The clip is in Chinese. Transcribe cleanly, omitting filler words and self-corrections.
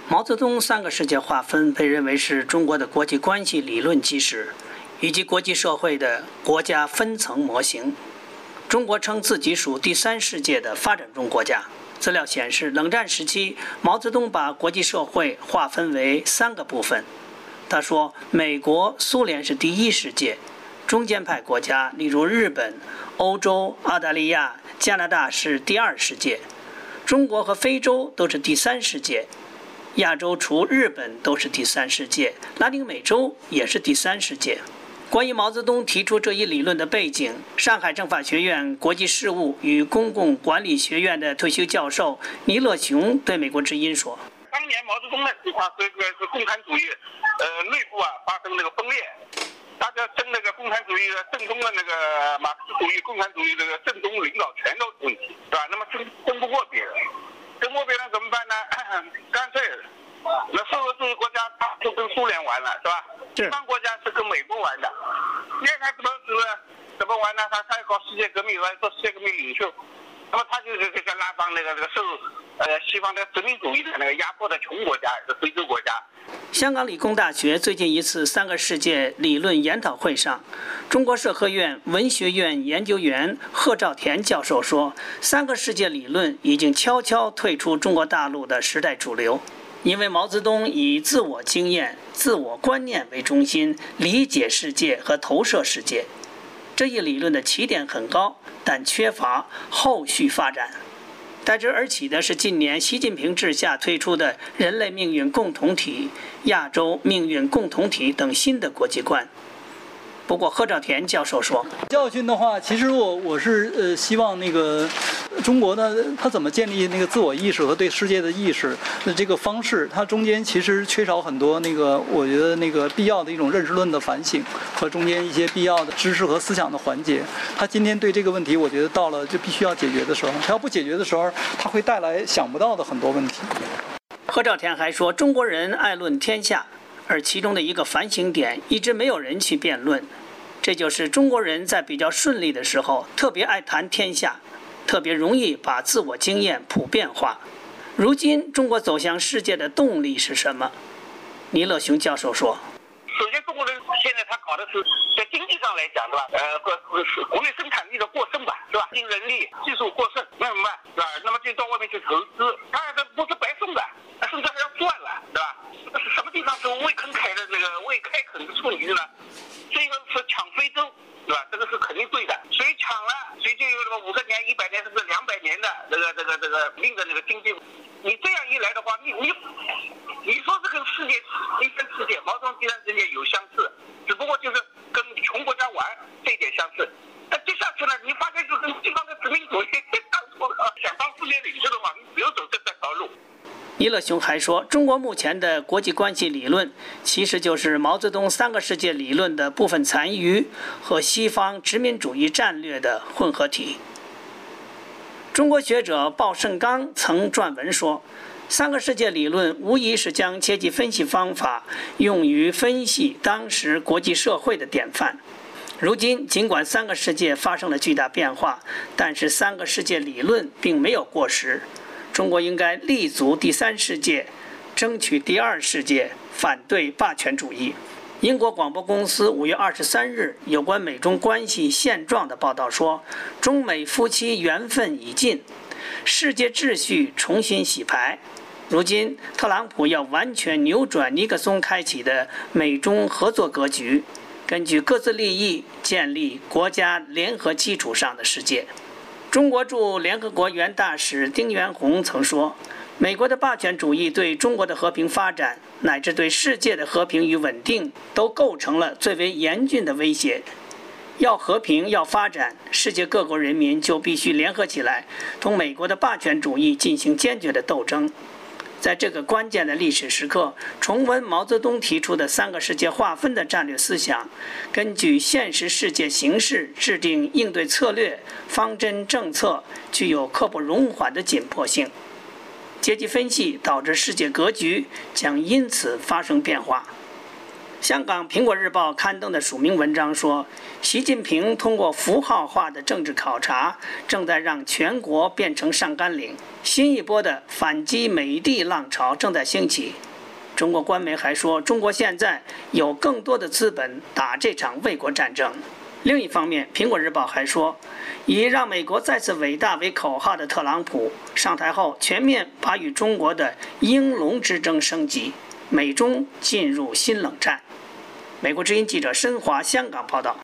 毛泽东三个世界划分被认为是中国的国际关系理论基石，以及国际社会的国家分层模型。中国称自己属第三世界的发展中国家。资料显示，冷战时期，毛泽东把国际社会划分为3个部分。他说，美国、苏联是第一世界，中间派国家，例如日本、欧洲、澳大利亚、加拿大是第二世界，中国和非洲都是第三世界。亚洲除日本都是第三世界，拉丁美洲也是第三世界。关于毛泽东提出这一理论的背景，上海政法学院国际事务与公共管理学院的退休教授倪乐雄对美国之音说：“ 当年毛泽东呢，他是共产主义内部发生那个分裂，大家争那个共产主义的正宗的那个马克思主义共产主义这个正宗领导权的问题，是吧？那么争不过别人。”争过别人怎么办呢？干脆，那社会主义国家他就跟苏联玩了，是吧？西方国家是跟美国玩的。你看他怎么玩呢？他要搞世界革命，做世界革命领袖。那么他就是在拉帮那个受西方的殖民主义的那个压迫的穷国家，是非洲国家。 香港理工大学最近一次3个世界理论研讨会上，中国社科院文学院研究员贺兆田教授说，3个世界理论已经悄悄退出中国大陆的时代主流，因为毛泽东以自我经验、自我观念为中心，理解世界和投射世界。这一理论的起点很高，但缺乏后续发展。代之而起的是近年习近平治下推出的人类命运共同体、亚洲命运共同体等新的国际观。不过，贺兆田教授说， 教训的话，其实我是希望那个中国呢，它怎么建立那个自我意识和对世界的意识的这个方式，它中间其实缺少很多那个我觉得那个必要的一种认识论的反省和中间一些必要的知识和思想的环节。他今天对这个问题，我觉得到了就必须要解决的时候，他要不解决的时候，他会带来想不到的很多问题。 贺兆田还说，中国人爱论天下。而其中的一个反省点一直没有人去辩论，这就是中国人在比较顺利的时候特别爱谈天下，特别容易把自我经验普遍化。如今中国走向世界的动力是什么？倪乐雄教授说， 首先中国人现在他搞的是在经济上来讲，对吧？国内生产力的过剩吧，是吧？因人力技术过剩，那怎么办？是吧？那么就到外面去投资，当然这不是白送的，甚至还要赚了，对吧？什么地方是未开垦的处理呢？这个是抢非洲，对吧？这个是肯定对的。谁抢了，谁就有这个50年、100年甚至200年的这个命的那个经济。你这样一来的话，你说这跟世界第三世界，毛泽东第三世界有相似，只不过就是跟穷国家玩这一点相似。但接下去呢，你发现就跟西方的殖民主义当初想当世界领袖的话，你只有走这条路。 倪乐雄还说，中国目前的国际关系理论其实就是毛泽东3个世界理论的部分残余和西方殖民主义战略的混合体。中国学者鲍胜刚曾撰文说，3个世界理论无疑是将阶级分析方法用于分析当时国际社会的典范。如今，尽管3个世界发生了巨大变化，但是3个世界理论并没有过时。中国应该立足第三世界，争取第二世界，反对霸权主义。英国广播公司5月23日有关美中关系现状的报道说，中美夫妻缘分已尽，世界秩序重新洗牌。如今，特朗普要完全扭转尼克松开启的美中合作格局，根据各自利益建立国家联合基础上的世界。中国驻联合国原大使丁元宏曾说，美国的霸权主义对中国的和平发展乃至对世界的和平与稳定都构成了最为严峻的威胁。要和平要发展，世界各国人民就必须联合起来，同美国的霸权主义进行坚决的斗争。在这个关键的历史时刻，重温毛泽东提出的3个世界划分的战略思想，根据现实世界形势制定应对策略、方针政策，具有刻不容缓的紧迫性。阶级分析导致世界格局将因此发生变化。 香港《苹果日报》刊登的署名文章说，习近平通过符号化的政治考察，正在让全国变成上甘岭，新一波的反击美帝浪潮正在兴起。中国官媒还说，中国现在有更多的资本打这场卫国战争。另一方面，《苹果日报》还说，以让美国再次伟大为口号的特朗普上台后，全面把与中国的鹰龙之争升级，美中进入新冷战。美国之音记者申华香港报道。